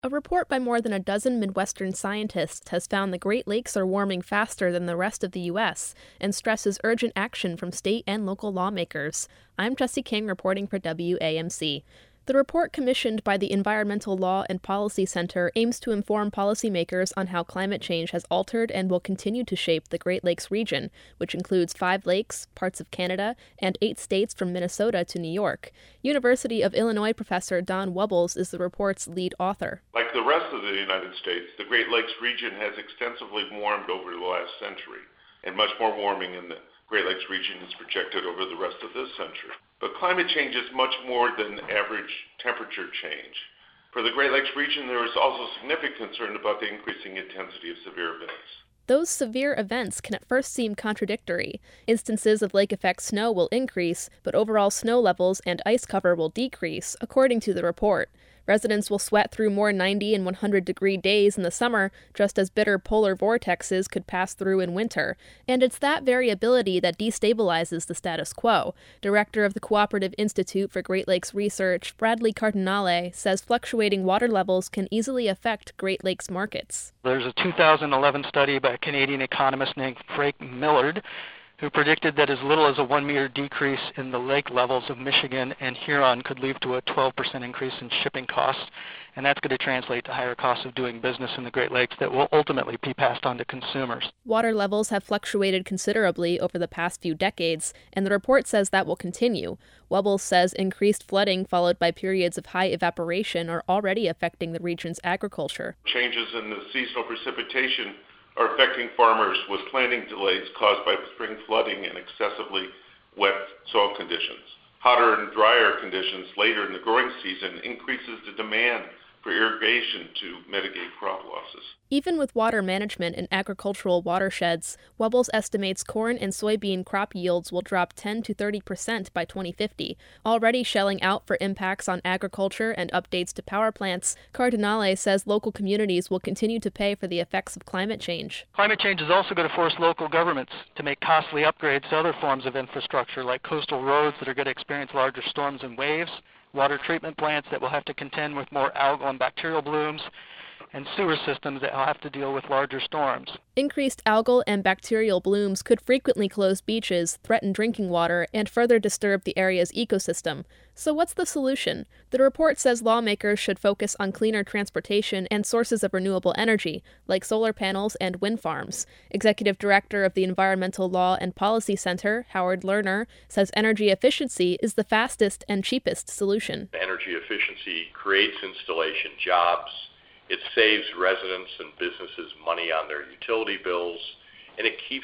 A report by more than a dozen Midwestern scientists has found the Great Lakes are warming faster than the rest of the U.S. and stresses urgent action from state and local lawmakers. I'm Jesse King reporting for WAMC. The report commissioned by the Environmental Law and Policy Center aims to inform policymakers on how climate change has altered and will continue to shape the Great Lakes region, which includes 5 lakes, parts of Canada, and 8 states from Minnesota to New York. University of Illinois professor Don Wubbels is the report's lead author. Like the rest of the United States, the Great Lakes region has extensively warmed over the last century, and much more warming in the Great Lakes region is projected over the rest of this century. But climate change is much more than average temperature change. For the Great Lakes region, there is also significant concern about the increasing intensity of severe events. Those severe events can at first seem contradictory. Instances of lake-effect snow will increase, but overall snow levels and ice cover will decrease, according to the report. Residents will sweat through more 90 and 100-degree days in the summer, just as bitter polar vortexes could pass through in winter. And it's that variability that destabilizes the status quo. Director of the Cooperative Institute for Great Lakes Research, Bradley Cardinale, says fluctuating water levels can easily affect Great Lakes markets. There's a 2011 study by a Canadian economist named Frank Millard, who predicted that as little as a 1-meter decrease in the lake levels of Michigan and Huron could lead to a 12% increase in shipping costs, and that's going to translate to higher costs of doing business in the Great Lakes that will ultimately be passed on to consumers. Water levels have fluctuated considerably over the past few decades, and the report says that will continue. Wubbels says increased flooding followed by periods of high evaporation are already affecting the region's agriculture. Changes in the seasonal precipitation are affecting farmers with planting delays caused by spring flooding and excessively wet soil conditions. Hotter and drier conditions later in the growing season increases the demand for irrigation to mitigate crop losses. Even with water management in agricultural watersheds, Wubbels estimates corn and soybean crop yields will drop 10 to 30% by 2050. Already shelling out for impacts on agriculture and updates to power plants, Cardinale says local communities will continue to pay for the effects of climate change. Climate change is also going to force local governments to make costly upgrades to other forms of infrastructure, like coastal roads that are going to experience larger storms and waves, water treatment plants that will have to contend with more algal and bacterial blooms, and sewer systems that will have to deal with larger storms. Increased algal and bacterial blooms could frequently close beaches, threaten drinking water, and further disturb the area's ecosystem. So what's the solution? The report says lawmakers should focus on cleaner transportation and sources of renewable energy, like solar panels and wind farms. Executive Director of the Environmental Law and Policy Center, Howard Lerner, says energy efficiency is the fastest and cheapest solution. Energy efficiency creates installation jobs. It saves residents and businesses money on their utility bills, and it keeps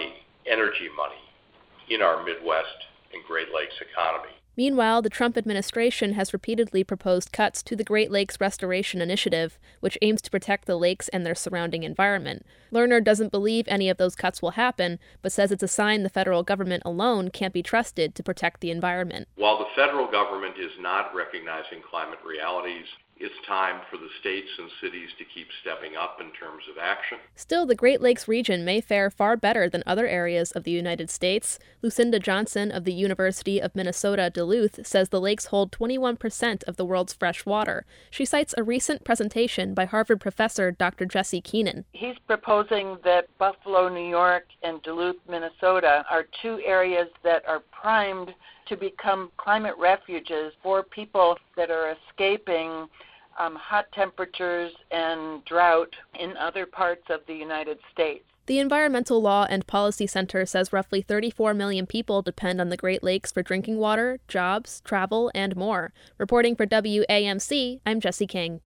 energy money, in our Midwest and Great Lakes economy. Meanwhile, the Trump administration has repeatedly proposed cuts to the Great Lakes Restoration Initiative, which aims to protect the lakes and their surrounding environment. Lerner doesn't believe any of those cuts will happen, but says it's a sign the federal government alone can't be trusted to protect the environment. While the federal government is not recognizing climate realities, it's time for the states and cities to keep stepping up in terms of action. Still, the Great Lakes region may fare far better than other areas of the United States. Lucinda Johnson of the University of Minnesota Duluth says the lakes hold 21% of the world's fresh water. She cites a recent presentation by Harvard professor Dr. Jesse Keenan. He's proposing that Buffalo, New York, and Duluth, Minnesota are 2 areas that are primed to become climate refuges for people that are escaping hot temperatures and drought in other parts of the United States. The Environmental Law and Policy Center says roughly 34 million people depend on the Great Lakes for drinking water, jobs, travel, and more. Reporting for WAMC, I'm Jesse King.